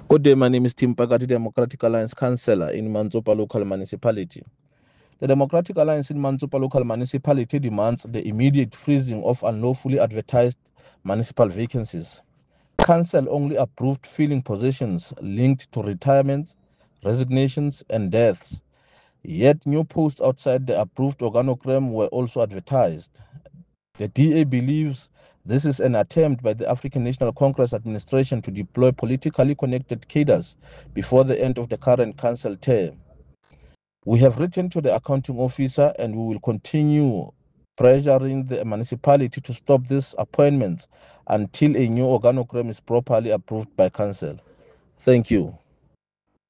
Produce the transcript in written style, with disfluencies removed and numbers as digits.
Good day, my name is Tim Pakati, Democratic Alliance Councillor in Mantsopa Local Municipality. The Democratic Alliance in Mantsopa Local Municipality demands the immediate freezing of unlawfully advertised municipal vacancies. Council only approved filling positions linked to retirements, resignations, and deaths. Yet new posts outside the approved organogram were also advertised. The DA believes this is an attempt by the African National Congress administration to deploy politically connected cadres before the end of the current council term. We have written to the accounting officer and we will continue pressuring the municipality to stop these appointments until a new organogram is properly approved by council. Thank you.